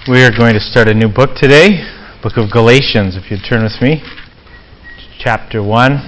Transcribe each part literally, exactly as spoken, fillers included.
We are going to start a new book today, book of Galatians. If you'd turn with me, chapter one.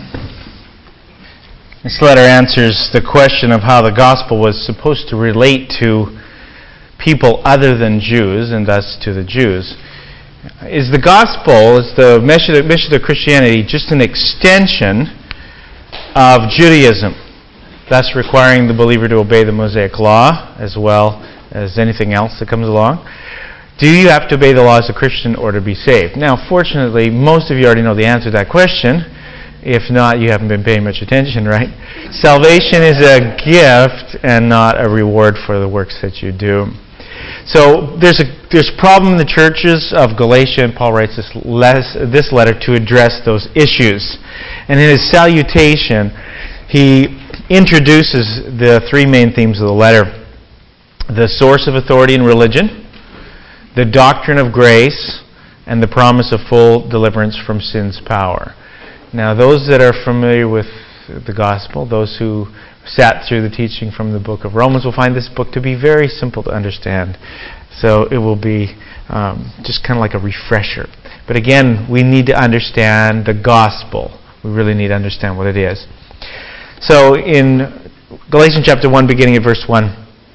This letter answers the question of how the gospel was supposed to relate to people other than Jews, and thus to the Jews. Is the gospel, is the mission of Christianity just an extension of Judaism, thus requiring the believer to obey the Mosaic law as well as anything else that comes along? Do you have to obey the law as a Christian or to be saved? Now, fortunately, most of you already know the answer to that question. If not, you haven't been paying much attention, right? Salvation is a gift and not a reward for the works that you do. So there's a there's a problem in the churches of Galatia, and Paul writes this, les, this letter to address those issues. And in his salutation, he introduces the three main themes of the letter: the source of authority in religion, the doctrine of grace, and the promise of full deliverance from sin's power. Now, those that are familiar with the gospel, those who sat through the teaching from the book of Romans, will find this book to be very simple to understand. So it will be um, just kind of like a refresher. But again, we need to understand the gospel. We really need to understand what it is. So in Galatians chapter one, beginning at verse one,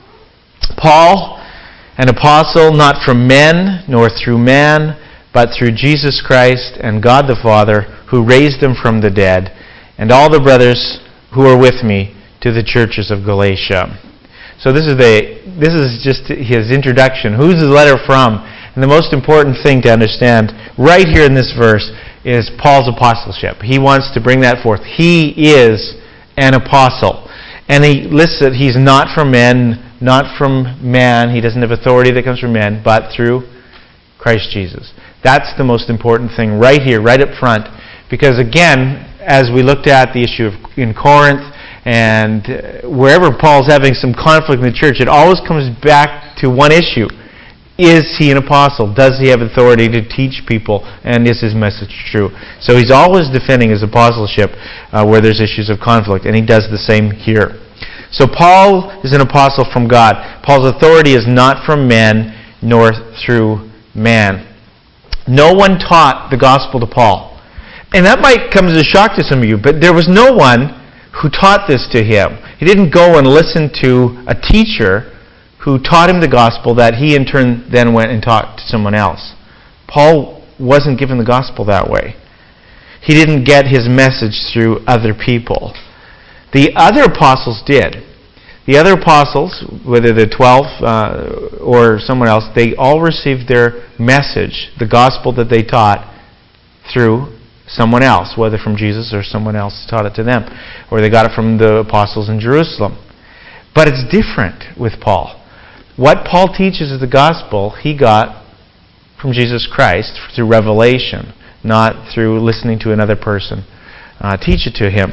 Paul, an apostle, not from men, nor through man, but through Jesus Christ and God the Father, who raised him from the dead, and all the brothers who are with me, to the churches of Galatia. So this is the this is just his introduction. Who's the letter from? And the most important thing to understand right here in this verse is Paul's apostleship. He wants to bring that forth. He is an apostle. And he lists that he's not from men, not from man. He doesn't have authority that comes from men, but through Christ Jesus. That's the most important thing right here, right up front. Because again, as we looked at the issue of, in Corinth, and wherever Paul's having some conflict in the church, it always comes back to one issue. Is he an apostle? Does he have authority to teach people? And is his message true? So he's always defending his apostleship uh, where there's issues of conflict, and he does the same here. So Paul is an apostle from God. Paul's authority is not from men nor through man. No one taught the gospel to Paul. And that might come as a shock to some of you, but there was no one who taught this to him. He didn't go and listen to a teacher who taught him the gospel that he in turn then went and taught to someone else. Paul wasn't given the gospel that way. He didn't get his message through other people. The other apostles did. The other apostles, whether the twelve uh, or someone else, they all received their message, the gospel that they taught, through someone else, whether from Jesus or someone else taught it to them, or they got it from the apostles in Jerusalem. But it's different with Paul. What Paul teaches is the gospel he got from Jesus Christ through revelation, not through listening to another person uh, teach it to him.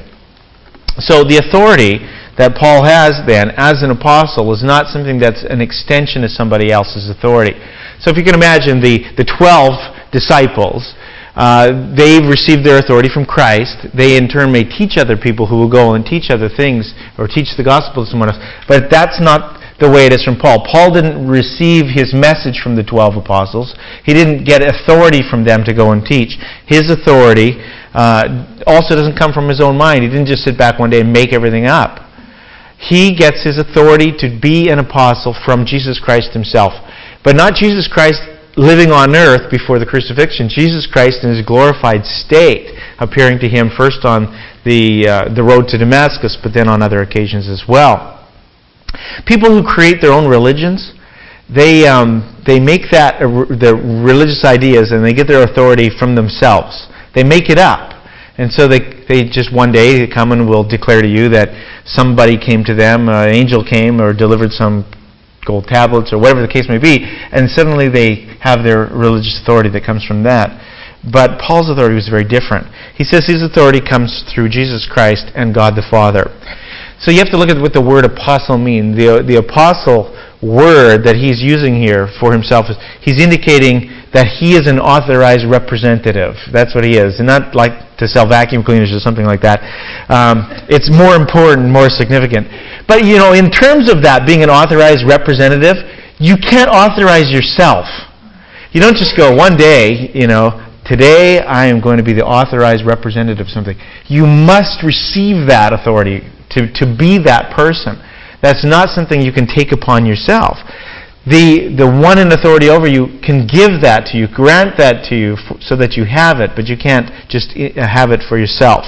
So the authority that Paul has then as an apostle is not something that's an extension of somebody else's authority. So if you can imagine the, the twelve disciples, uh, they've received their authority from Christ. They in turn may teach other people who will go and teach other things or teach the gospel to someone else. But that's not the way it is from Paul. Paul didn't receive his message from the twelve apostles. He didn't get authority from them to go and teach. His authority uh, also doesn't come from his own mind. He didn't just sit back one day and make everything up. He gets his authority to be an apostle from Jesus Christ himself. But not Jesus Christ living on earth before the crucifixion. Jesus Christ in his glorified state, appearing to him first on the uh, the road to Damascus, but then on other occasions as well. People who create their own religions, they um, they make that uh, the religious ideas, and they get their authority from themselves. They make it up, and so they they just one day come and will declare to you that somebody came to them, an angel came or delivered some gold tablets or whatever the case may be, and suddenly they have their religious authority that comes from that. But Paul's authority was very different. He says his authority comes through Jesus Christ and God the Father. So you have to look at what the word apostle means. The, the apostle word that he's using here for himself is he's indicating that he is an authorized representative. That's what he is. And not like to sell vacuum cleaners or something like that. Um, it's more important, more significant. But, you know, in terms of that being an authorized representative, you can't authorize yourself. You don't just go one day, you know, today I am going to be the authorized representative of something. You must receive that authority to, to be that person. That's not something you can take upon yourself. The the one in authority over you can give that to you, grant that to you f- so that you have it, but you can't just have it for yourself.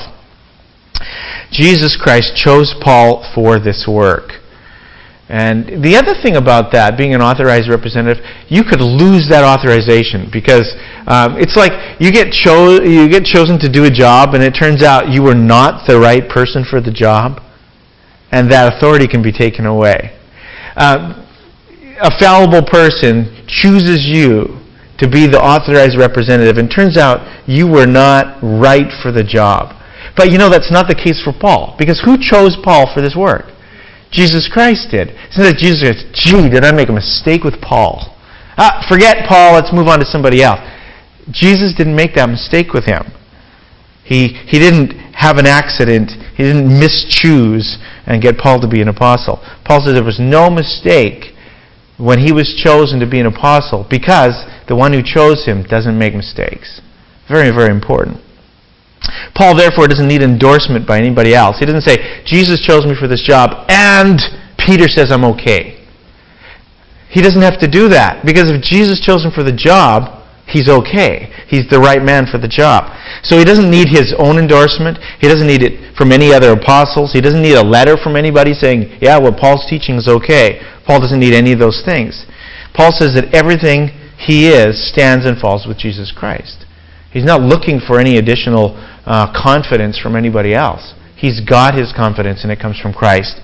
Jesus Christ chose Paul for this work. And the other thing about that, being an authorized representative, you could lose that authorization because um, it's like you get cho- you get chosen to do a job and it turns out you were not the right person for the job, and that authority can be taken away. Um, a fallible person chooses you to be the authorized representative and turns out you were not right for the job. But you know that's not the case for Paul, because who chose Paul for this work? Jesus Christ did. It's not that Jesus said, gee, did I make a mistake with Paul? Ah, forget Paul, let's move on to somebody else. Jesus didn't make that mistake with him. He he didn't have an accident. He didn't mischoose and get Paul to be an apostle. Paul says there was no mistake when he was chosen to be an apostle because the one who chose him doesn't make mistakes. Very, very important. Paul, therefore, doesn't need endorsement by anybody else. He doesn't say, Jesus chose me for this job, and Peter says I'm okay. He doesn't have to do that, because if Jesus chose him for the job, he's okay. He's the right man for the job. So he doesn't need his own endorsement. He doesn't need it from any other apostles. He doesn't need a letter from anybody saying, yeah, what Paul's teaching is okay. Paul doesn't need any of those things. Paul says that everything he is stands and falls with Jesus Christ. He's not looking for any additional uh, confidence from anybody else. He's got his confidence, and it comes from Christ.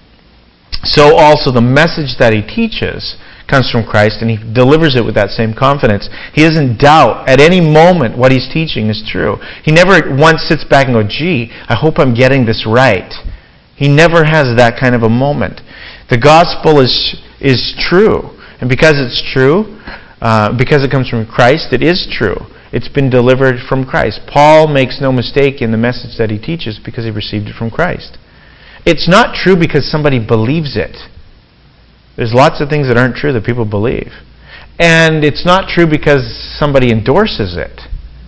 So also the message that he teaches comes from Christ, and he delivers it with that same confidence. He doesn't doubt at any moment what he's teaching is true. He never once sits back and goes, gee, I hope I'm getting this right. He never has that kind of a moment. The gospel is is true, and because it's true, uh, because it comes from Christ, it is true. It's been delivered from Christ. Paul makes no mistake in the message that he teaches because he received it from Christ. It's not true because somebody believes it. There's lots of things that aren't true that people believe. And it's not true because somebody endorses it.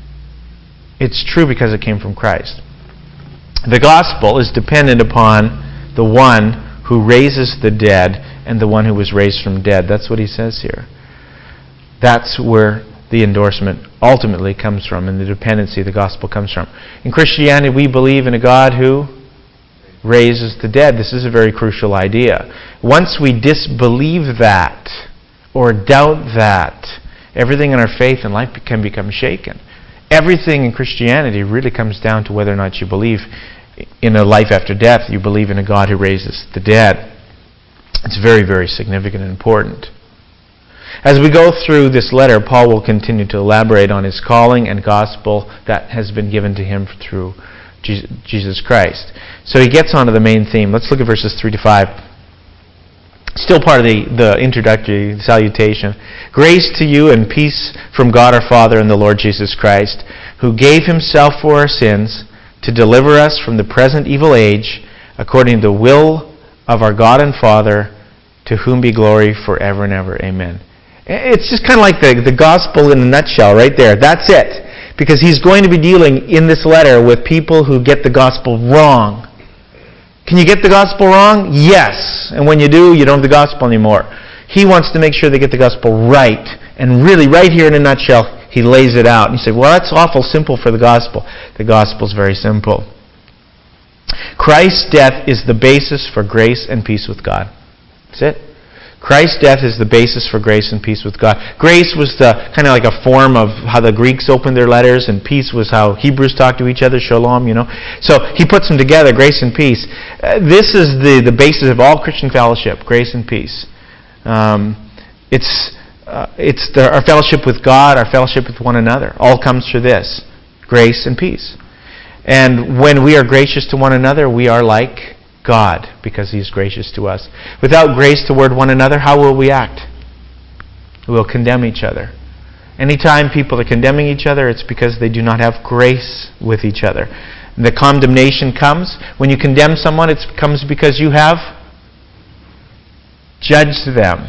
It's true because it came from Christ. The gospel is dependent upon the one who raises the dead and the one who was raised from dead. That's what he says here. That's where the endorsement ultimately comes from, and the dependency of the gospel comes from. In Christianity, we believe in a God who raises the dead. This is a very crucial idea. Once we disbelieve that or doubt that, everything in our faith and life can become shaken. Everything in Christianity really comes down to whether or not you believe in a life after death. You believe in a God who raises the dead. It's very, very significant and important. As we go through this letter, Paul will continue to elaborate on his calling and gospel that has been given to him through Jesus Christ. So he gets on to the main theme. Let's look at verses three to five. Still part of the, the introductory salutation. Grace to you and peace from God our Father and the Lord Jesus Christ, who gave himself for our sins to deliver us from the present evil age, according to the will of our God and Father, to whom be glory forever and ever. Amen. It's just kind of like the, the gospel in a nutshell right there. That's it. Because he's going to be dealing in this letter with people who get the gospel wrong. Can you get the gospel wrong? Yes. And when you do, you don't have the gospel anymore. He wants to make sure they get the gospel right. And really, right here in a nutshell, he lays it out. And you say, well, that's awful simple for the gospel. The gospel's very simple. Christ's death is the basis for grace and peace with God. That's it. Christ's death is the basis for grace and peace with God. Grace was the kind of like a form of how the Greeks opened their letters, and peace was how Hebrews talked to each other, shalom, you know. So he puts them together, grace and peace. Uh, this is the, the basis of all Christian fellowship, grace and peace. Um, it's uh, it's the, our fellowship with God, our fellowship with one another. All comes through this, grace and peace. And when we are gracious to one another, we are like God, because He is gracious to us. Without grace toward one another, how will we act? We will condemn each other. Anytime people are condemning each other, it's because they do not have grace with each other. The condemnation comes when you condemn someone. It comes because you have judged them.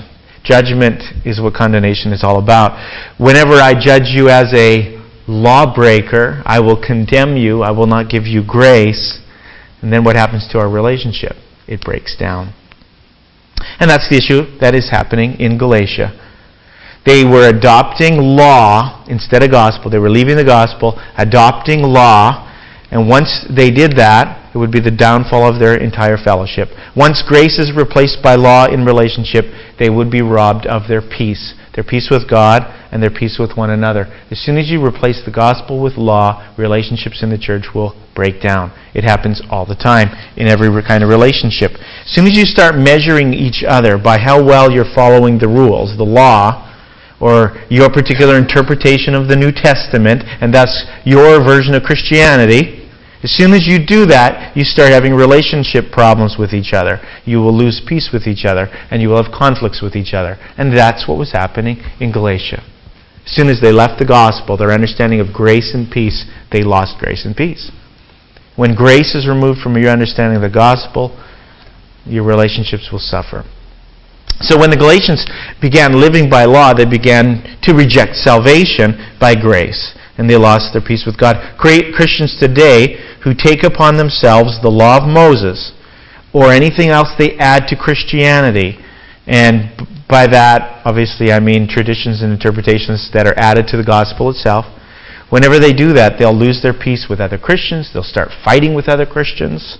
Judgment is what condemnation is all about. Whenever I judge you as a lawbreaker, I will condemn you. I will not give you grace. And then what happens to our relationship? It breaks down. And that's the issue that is happening in Galatia. They were adopting law instead of gospel. They were leaving the gospel, adopting law. And once they did that, it would be the downfall of their entire fellowship. Once grace is replaced by law in relationship, they would be robbed of their peace. Their peace with God and their peace with one another. As soon as you replace the gospel with law, relationships in the church will break down. It happens all the time in every kind of relationship. As soon as you start measuring each other by how well you're following the rules, the law, or your particular interpretation of the New Testament, and thus your version of Christianity, as soon as you do that, you start having relationship problems with each other. You will lose peace with each other, and you will have conflicts with each other. And that's what was happening in Galatia. As soon as they left the gospel, their understanding of grace and peace, they lost grace and peace. When grace is removed from your understanding of the gospel, your relationships will suffer. So when the Galatians began living by law, they began to reject salvation by grace. And they lost their peace with God. Christians today who take upon themselves the law of Moses or anything else they add to Christianity, and by that, obviously, I mean traditions and interpretations that are added to the gospel itself. Whenever they do that, they'll lose their peace with other Christians. They'll start fighting with other Christians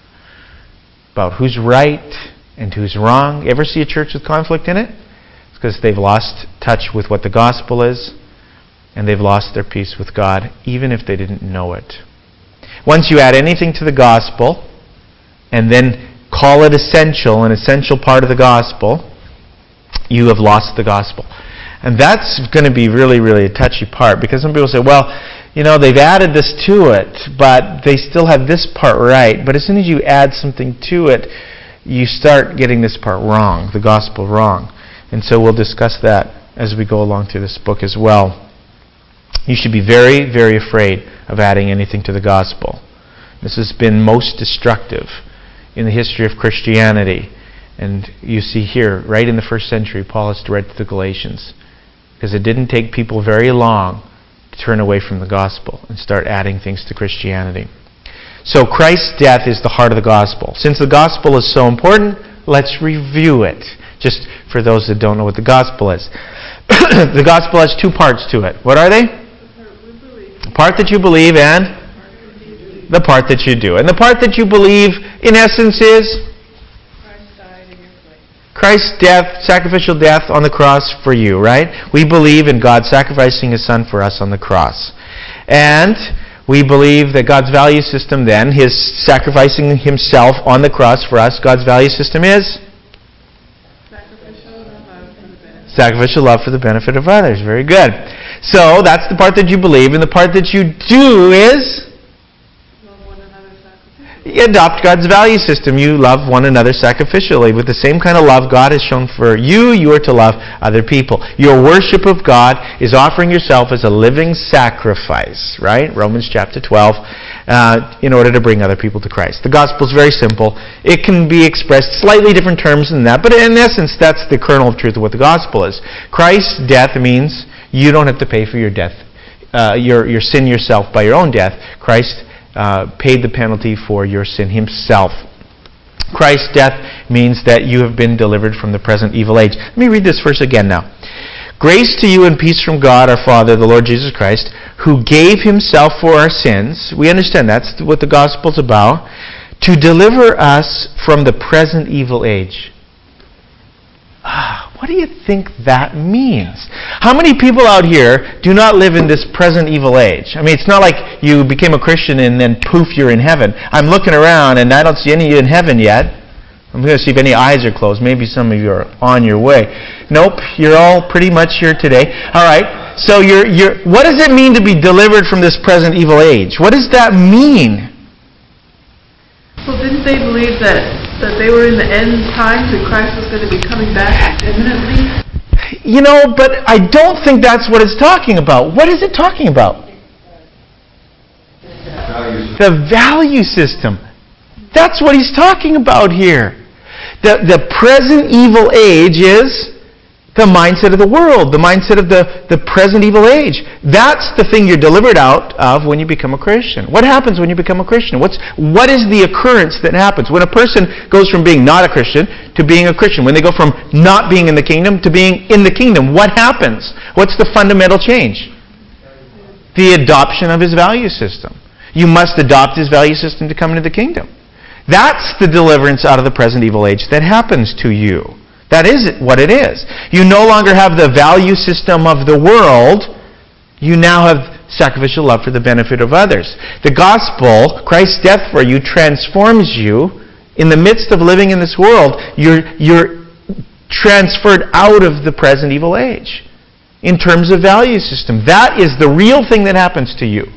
about who's right and who's wrong. You ever see a church with conflict in it? It's because they've lost touch with what the gospel is, and they've lost their peace with God, even if they didn't know it. Once you add anything to the gospel, and then call it essential, an essential part of the gospel, you have lost the gospel. And that's going to be really, really a touchy part, because some people say, well, you know, they've added this to it, but they still have this part right. But as soon as you add something to it, you start getting this part wrong, the gospel wrong. And so we'll discuss that as we go along through this book as well. You should be very, very afraid of adding anything to the gospel. This has been most destructive in the history of Christianity. And you see here, right in the first century, Paul has to write to the Galatians, because it didn't take people very long to turn away from the gospel and start adding things to Christianity. So Christ's death is the heart of the gospel. Since the gospel is so important, let's review it, just for those that don't know what the gospel is. The gospel has two parts to it. What are they? The part that you believe and the part that you do. And the part that you believe, in essence, is Christ died in your place. Christ's death, sacrificial death on the cross for you, right? We believe in God sacrificing His Son for us on the cross. And we believe that God's value system then, His sacrificing Himself on the cross for us, God's value system is? Sacrificial love for the benefit. Sacrificial love for the benefit of others. Very good. So that's the part that you believe, and the part that you do is? Love one another sacrificially. You adopt God's value system. You love one another sacrificially. With the same kind of love God has shown for you, you are to love other people. Your worship of God is offering yourself as a living sacrifice, right? Romans chapter twelve, uh, in order to bring other people to Christ. The gospel is very simple. It can be expressed slightly different terms than that, but in essence, that's the kernel of truth of what the gospel is. Christ's death means you don't have to pay for your death, uh, your your sin yourself by your own death. Christ uh, paid the penalty for your sin Himself. Christ's death means that you have been delivered from the present evil age. Let me read this verse again now. Grace to you and peace from God our Father, the Lord Jesus Christ, who gave Himself for our sins. We understand that's what the gospel's about. To deliver us from the present evil age. Ah, what do you think that means? How many people out here do not live in this present evil age? I mean, it's not like you became a Christian and then poof, you're in heaven. I'm looking around and I don't see any of you in heaven yet. I'm going to see if any eyes are closed. Maybe some of you are on your way. Nope, you're all pretty much here today. All right, so you're, you're, what does it mean to be delivered from this present evil age? What does that mean? Well, didn't they believe that, that they were in the end times and Christ was going to be coming back imminently? You know, but I don't think that's what it's talking about. What is it talking about? Value The value system. That's what he's talking about here. The, the present evil age is The mindset of the world, the mindset of the, the present evil age. That's the thing you're delivered out of when you become a Christian. What happens when you become a Christian? What's, what is the occurrence that happens? When a person goes from being not a Christian to being a Christian, when they go from not being in the kingdom to being in the kingdom, what happens? What's the fundamental change? The adoption of his value system. You must adopt his value system to come into the kingdom. That's the deliverance out of the present evil age that happens to you. That is what it is. You no longer have the value system of the world. You now have sacrificial love for the benefit of others. The gospel, Christ's death for you, transforms you. In the midst of living in this world, you're, you're transferred out of the present evil age in terms of value system. That is the real thing that happens to you.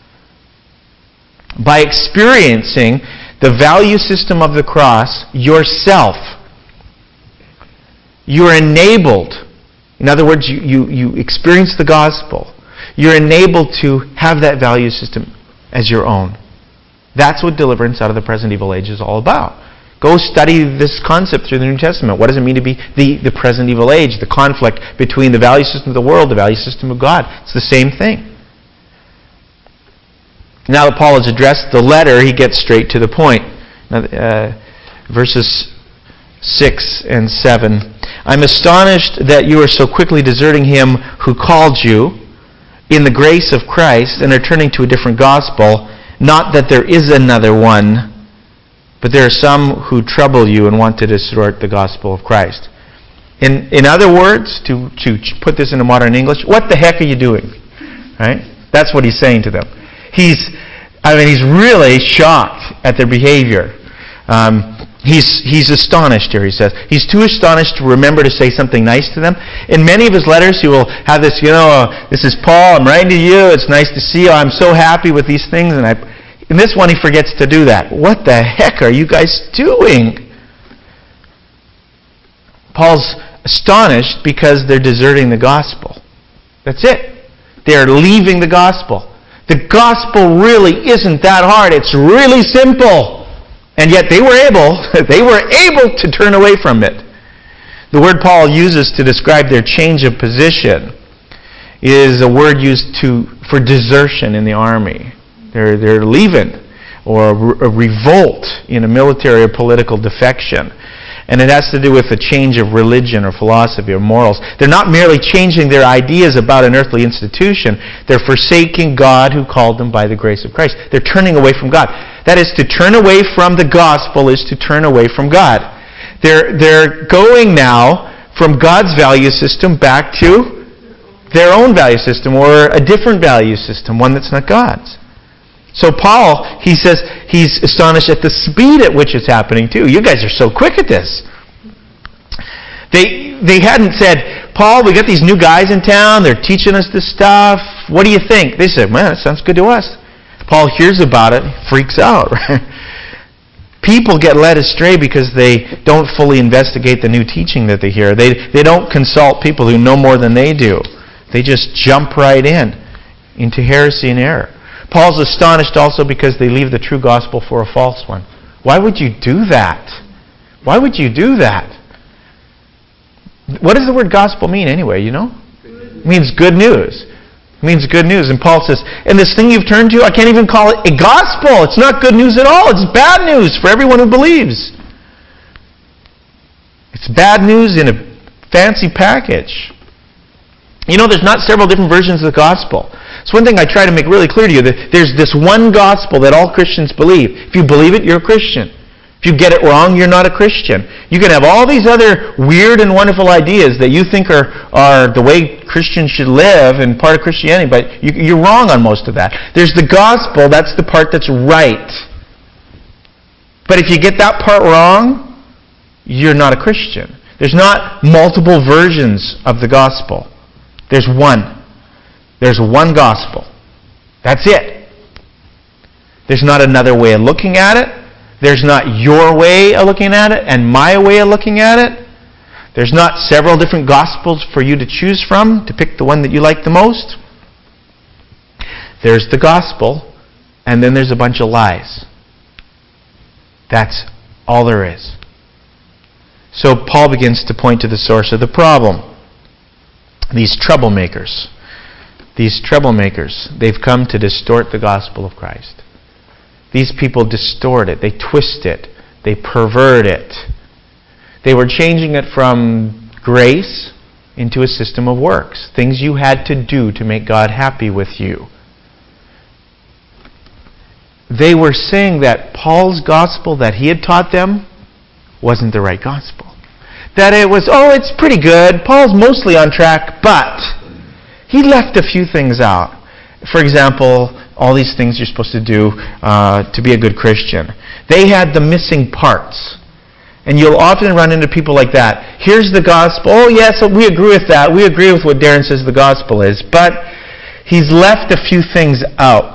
By experiencing the value system of the cross yourself, you're enabled. In other words, you, you, you experience the gospel. You're enabled to have that value system as your own. That's what deliverance out of the present evil age is all about. Go study this concept through the New Testament. What does it mean to be the, the present evil age? The conflict between the value system of the world, the value system of God. It's the same thing. Now that Paul has addressed the letter, he gets straight to the point. Now, uh, verses six and seven. I'm astonished that you are so quickly deserting him who called you in the grace of Christ and are turning to a different gospel. Not that there is another one, but there are some who trouble you and want to distort the gospel of Christ. In in other words, to, to put this into modern English, what the heck are you doing? Right? That's what he's saying to them. He's, I mean, he's really shocked at their behavior. Um, He's he's astonished here, he says. He's too astonished to remember to say something nice to them. In many of his letters, he will have this, you know, uh, this is Paul, I'm writing to you, it's nice to see you, I'm so happy with these things. And I, in this one, he forgets to do that. What the heck are you guys doing? Paul's astonished because they're deserting the gospel. That's it. They're leaving the gospel. The gospel really isn't that hard. It's really simple. And yet they were able, they were able to turn away from it. The word Paul uses to describe their change of position is a word used to for desertion in the army. They're, they're leaving, or a revolt in a military or political defection. And it has to do with a change of religion or philosophy or morals. They're not merely changing their ideas about an earthly institution. They're forsaking God who called them by the grace of Christ. They're turning away from God. That is, to turn away from the gospel is to turn away from God. They're, they're going now from God's value system back to their own value system, or a different value system, one that's not God's. So Paul, he says, he's astonished at the speed at which it's happening too. You guys are so quick at this. They they hadn't said, Paul, we got these new guys in town, they're teaching us this stuff. What do you think? They said, man, it sounds good to us. Paul hears about it, freaks out. Right? People get led astray because they don't fully investigate the new teaching that they hear. They they don't consult people who know more than they do. They just jump right in into heresy and error. Paul's astonished also because they leave the true gospel for a false one. Why would you do that? Why would you do that? What does the word gospel mean anyway, you know? It means good news. It means good news. And Paul says, and this thing you've turned to, I can't even call it a gospel. It's not good news at all. It's bad news for everyone who believes. It's bad news in a fancy package. You know, there's not several different versions of the gospel. It's one thing I try to make really clear to you, that there's this one gospel that all Christians believe. If you believe it, you're a Christian. If you get it wrong, you're not a Christian. You can have all these other weird and wonderful ideas that you think are, are the way Christians should live and part of Christianity, but you, you're wrong on most of that. There's the gospel, that's the part that's right. But if you get that part wrong, you're not a Christian. There's not multiple versions of the gospel. There's one. There's one gospel. That's it. There's not another way of looking at it. There's not your way of looking at it and my way of looking at it. There's not several different gospels for you to choose from to pick the one that you like the most. There's the gospel, and then there's a bunch of lies. That's all there is. So Paul begins to point to the source of the problem. these troublemakers, these troublemakers, they've come to distort the gospel of Christ. These people distort it, they twist it, they pervert it. They were changing it from grace into a system of works, things you had to do to make God happy with you. They were saying that Paul's gospel that he had taught them wasn't the right gospel. That it was, oh, it's pretty good, Paul's mostly on track, but he left a few things out. For example, all these things you're supposed to do uh, to be a good Christian. They had the missing parts. And you'll often run into people like that. Here's the gospel. Oh, yes, we agree with that. We agree with what Darren says the gospel is. But he's left a few things out.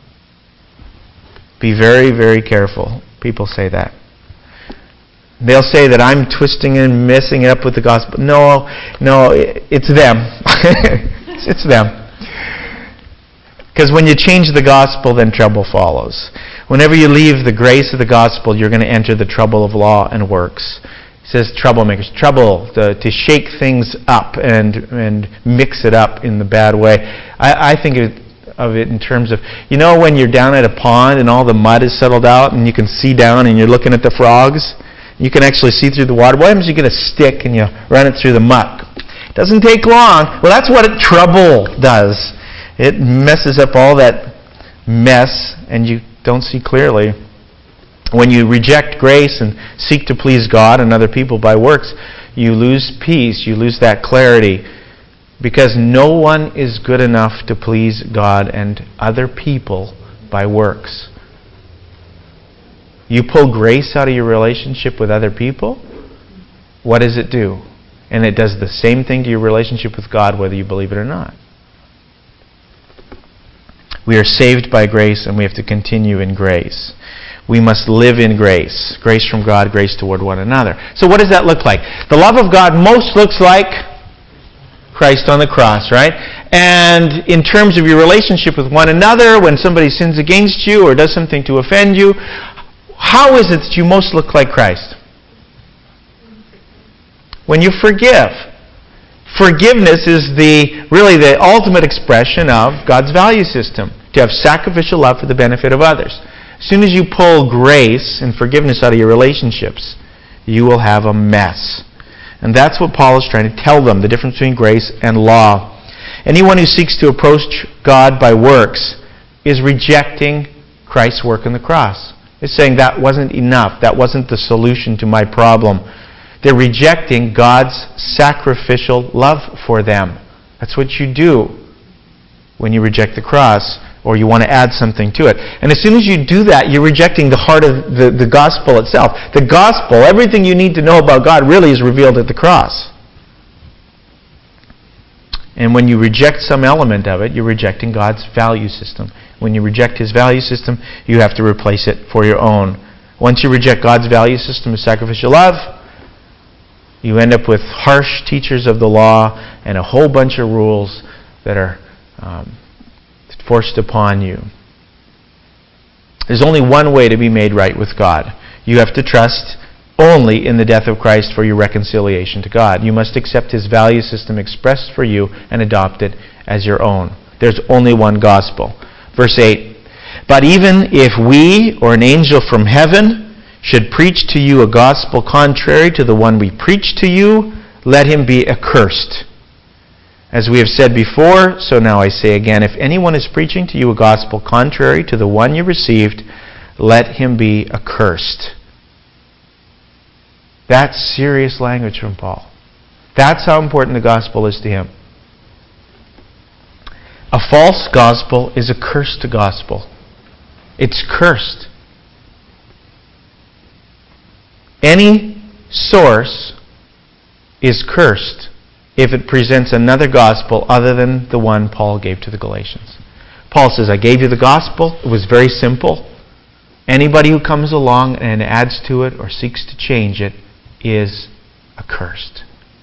Be very, very careful. People say that. They'll say that I'm twisting and messing it up with the gospel. No, no, it's them. It's them. Because when you change the gospel, then trouble follows. Whenever you leave the grace of the gospel, you're going to enter the trouble of law and works. It says troublemakers. Trouble, to, to shake things up and and mix it up in the bad way. I, I think it, of it in terms of, you know when you're down at a pond and all the mud is settled out and you can see down and you're looking at the frogs? You can actually see through the water. What happens if you get a stick and you run it through the muck? It doesn't take long. Well, that's what it, trouble does. It messes up all that mess and you don't see clearly. When you reject grace and seek to please God and other people by works, you lose peace, you lose that clarity, because no one is good enough to please God and other people by works. You pull grace out of your relationship with other people, what does it do? And it does the same thing to your relationship with God, whether you believe it or not. We are saved by grace and we have to continue in grace. We must live in grace. Grace from God, grace toward one another. So what does that look like? The love of God most looks like Christ on the cross, right? And in terms of your relationship with one another, when somebody sins against you or does something to offend you, how is it that you most look like Christ? When you forgive. Forgiveness is the really the ultimate expression of God's value system. To have sacrificial love for the benefit of others. As soon as you pull grace and forgiveness out of your relationships, you will have a mess. And that's what Paul is trying to tell them, the difference between grace and law. Anyone who seeks to approach God by works is rejecting Christ's work on the cross. It's saying that wasn't enough. That wasn't the solution to my problem. They're rejecting God's sacrificial love for them. That's what you do when you reject the cross or you want to add something to it. And as soon as you do that, you're rejecting the heart of the, the gospel itself. The gospel, everything you need to know about God really is revealed at the cross. And when you reject some element of it, you're rejecting God's value system. When you reject His value system, you have to replace it for your own. Once you reject God's value system of sacrificial love, you end up with harsh teachers of the law and a whole bunch of rules that are um, forced upon you. There's only one way to be made right with God. You have to trust only in the death of Christ for your reconciliation to God. You must accept His value system expressed for you and adopt it as your own. There's only one gospel. Verse eight, but even if we or an angel from heaven should preach to you a gospel contrary to the one we preach to you, let him be accursed. As we have said before, so now I say again, if anyone is preaching to you a gospel contrary to the one you received, let him be accursed. That's serious language from Paul. That's how important the gospel is to him. A false gospel is a cursed gospel. It's cursed. Any source is cursed if it presents another gospel other than the one Paul gave to the Galatians. Paul says, I gave you the gospel. It was very simple. Anybody who comes along and adds to it or seeks to change it is accursed.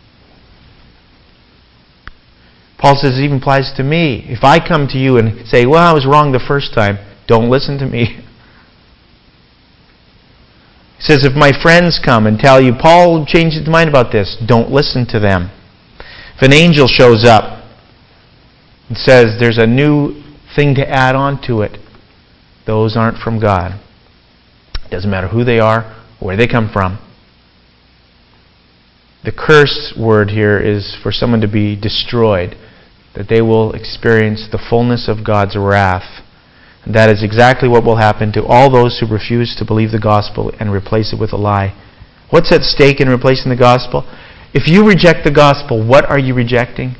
Paul says it even applies to me. If I come to you and say, well, I was wrong the first time, don't listen to me. He says, if my friends come and tell you, Paul changed his mind about this, don't listen to them. If an angel shows up and says there's a new thing to add on to it, those aren't from God. It doesn't matter who they are, where they come from. The curse word here is for someone to be destroyed, that they will experience the fullness of God's wrath. And that is exactly what will happen to all those who refuse to believe the gospel and replace it with a lie. What's at stake in replacing the gospel? If you reject the gospel, what are you rejecting?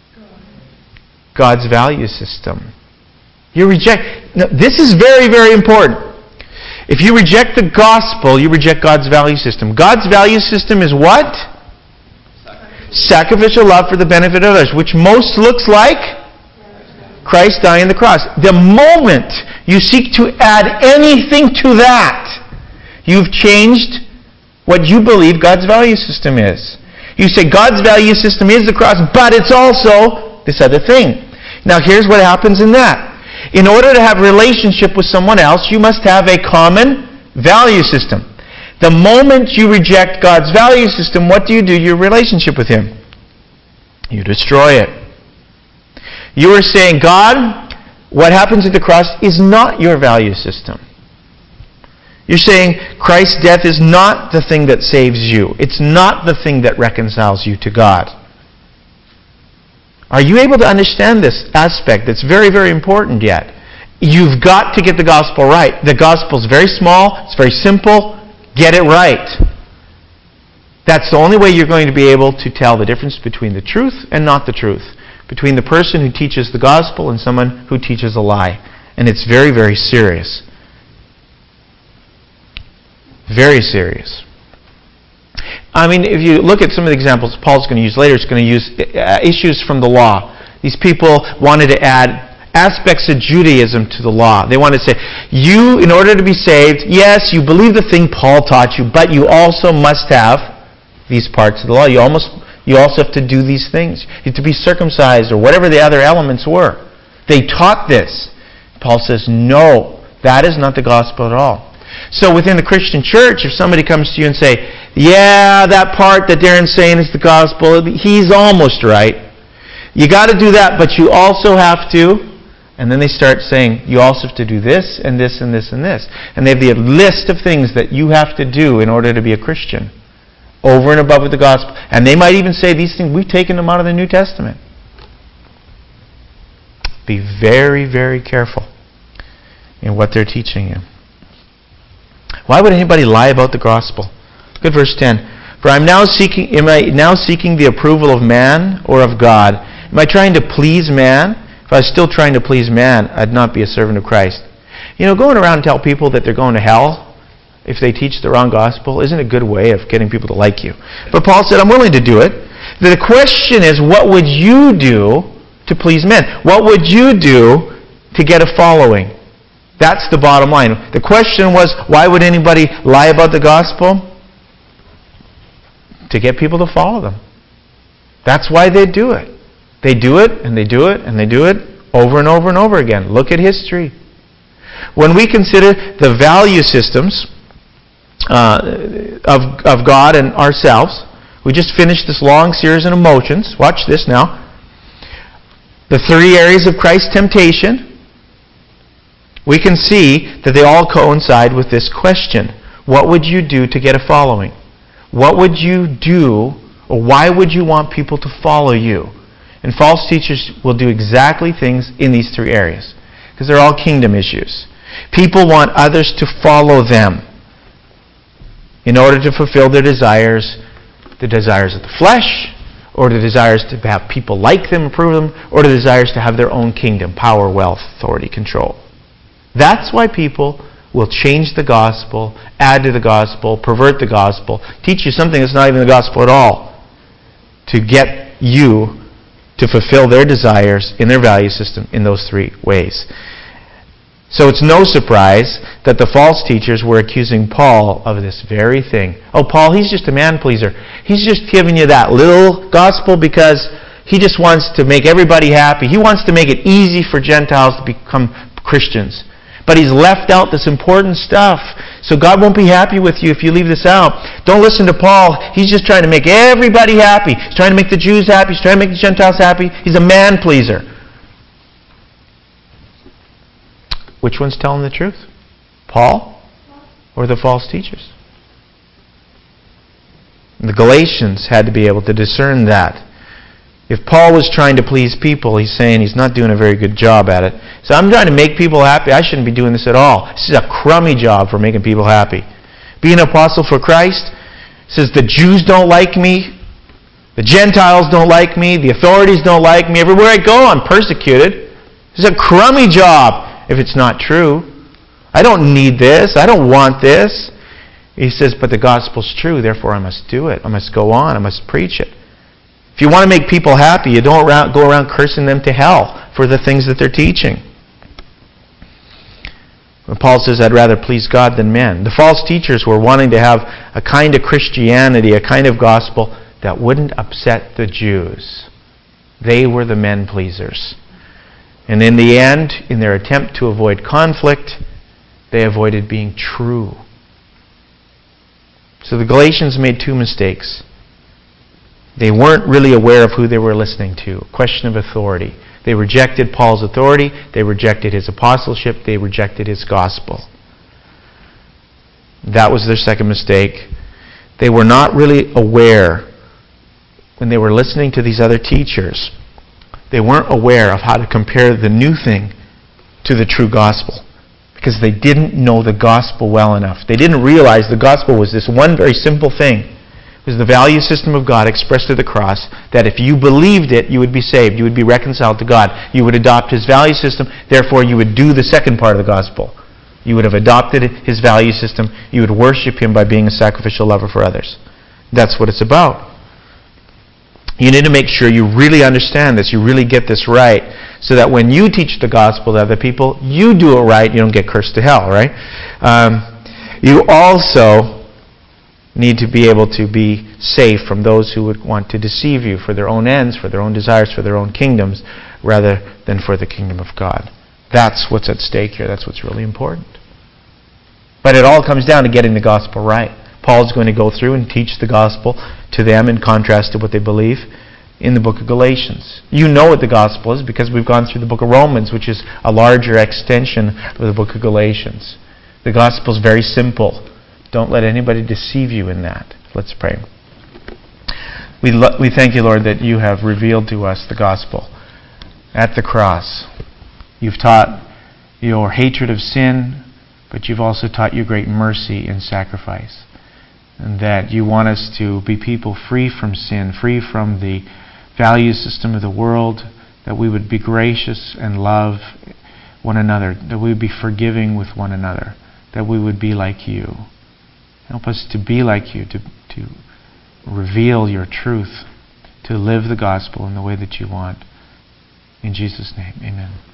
God's value system. You reject... Now, this is very, very important. If you reject the gospel, you reject God's value system. God's value system is what? Sacrificial love for the benefit of others, which most looks like Christ dying on the cross. The moment you seek to add anything to that, you've changed what you believe God's value system is. You say God's value system is the cross, but it's also this other thing. Now here's what happens in that. In order to have a relationship with someone else, you must have a common value system. The moment you reject God's value system, what do you do to your relationship with Him? You destroy it. You are saying, God, what happens at the cross is not your value system. You're saying Christ's death is not the thing that saves you. It's not the thing that reconciles you to God. Are you able to understand this aspect that's very, very important yet? You've got to get the gospel right. The gospel is very small. It's very simple. Get it right. That's the only way you're going to be able to tell the difference between the truth and not the truth. Between the person who teaches the gospel and someone who teaches a lie. And it's very, very serious. Very serious. I mean, if you look at some of the examples Paul's going to use later, it's going to use issues from the law. These people wanted to add aspects of Judaism to the law. They wanted to say, you, in order to be saved, yes, you believe the thing Paul taught you, but you also must have these parts of the law. You almost, you also have to do these things. You have to be circumcised or whatever the other elements were. They taught this. Paul says, no, that is not the gospel at all. So within the Christian church, if somebody comes to you and say, yeah, that part that Darren's saying is the gospel, he's almost right. You got to do that, but you also have to... And then they start saying, you also have to do this, and this, and this, and this. And they have the list of things that you have to do in order to be a Christian. Over and above with the gospel. And they might even say, these things, we've taken them out of the New Testament. Be very, very careful in what they're teaching you. Why would anybody lie about the gospel? Look at verse ten. For I'm now seeking, am I now seeking the approval of man or of God? Am I trying to please man? If I was still trying to please man, I'd not be a servant of Christ. You know, going around and tell people that they're going to hell if they teach the wrong gospel isn't a good way of getting people to like you. But Paul said, I'm willing to do it. The question is, what would you do to please men? What would you do to get a following? That's the bottom line. The question was, why would anybody lie about the gospel? To get people to follow them. That's why they do it. They do it, and they do it, and they do it over and over and over again. Look at history. When we consider the value systems uh, of, of God and ourselves, we just finished this long series on emotions. Watch this now. The three areas of Christ's temptation, we can see that they all coincide with this question. What would you do to get a following? What would you do, or why would you want people to follow you? And false teachers will do exactly things in these three areas. Because they're all kingdom issues. People want others to follow them in order to fulfill their desires, the desires of the flesh, or the desires to have people like them, approve of them, or the desires to have their own kingdom, power, wealth, authority, control. That's why people will change the gospel, add to the gospel, pervert the gospel, teach you something that's not even the gospel at all, to get you to fulfill their desires in their value system in those three ways. So it's no surprise that the false teachers were accusing Paul of this very thing. Oh, Paul, he's just a man-pleaser. He's just giving you that little gospel because he just wants to make everybody happy. He wants to make it easy for Gentiles to become Christians. But he's left out this important stuff. So God won't be happy with you if you leave this out. Don't listen to Paul. He's just trying to make everybody happy. He's trying to make the Jews happy. He's trying to make the Gentiles happy. He's a man pleaser. Which one's telling the truth? Paul or the false teachers? The Galatians had to be able to discern that. If Paul was trying to please people, he's saying he's not doing a very good job at it. So I'm trying to make people happy. I shouldn't be doing this at all. This is a crummy job for making people happy. Being an apostle for Christ says the Jews don't like me, the Gentiles don't like me, the authorities don't like me. Everywhere I go, I'm persecuted. This is a crummy job if it's not true. I don't need this. I don't want this. He says, but the gospel's true, therefore I must do it. I must go on. I must preach it. If you want to make people happy, you don't go around cursing them to hell for the things that they're teaching. When Paul says, I'd rather please God than men. The false teachers were wanting to have a kind of Christianity, a kind of gospel that wouldn't upset the Jews. They were the men pleasers. And in the end, in their attempt to avoid conflict, they avoided being true. So the Galatians made two mistakes. They weren't really aware of who they were listening to. A question of authority. They rejected Paul's authority. They rejected his apostleship. They rejected his gospel. That was their second mistake. They were not really aware when they were listening to these other teachers. They weren't aware of how to compare the new thing to the true gospel, because they didn't know the gospel well enough. They didn't realize the gospel was this one very simple thing. It was the value system of God expressed through the cross, that if you believed it, you would be saved. You would be reconciled to God. You would adopt His value system. Therefore, you would do the second part of the gospel. You would have adopted His value system. You would worship Him by being a sacrificial lover for others. That's what it's about. You need to make sure you really understand this. You really get this right, so that when you teach the gospel to other people, you do it right. You don't get cursed to hell, right? Um, you also need to be able to be safe from those who would want to deceive you for their own ends, for their own desires, for their own kingdoms, rather than for the kingdom of God. That's what's at stake here. That's what's really important. But it all comes down to getting the gospel right. Paul's going to go through and teach the gospel to them in contrast to what they believe in the book of Galatians. You know what the gospel is because we've gone through the book of Romans, which is a larger extension of the book of Galatians. The gospel is very simple. Don't let anybody deceive you in that. Let's pray. We lo- we thank you, Lord, that you have revealed to us the gospel at the cross. You've taught your hatred of sin, but you've also taught your great mercy in sacrifice. And that you want us to be people free from sin, free from the value system of the world, that we would be gracious and love one another, that we would be forgiving with one another, that we would be like you. Help us to be like you, to, to reveal your truth, to live the gospel in the way that you want. In Jesus' name, amen.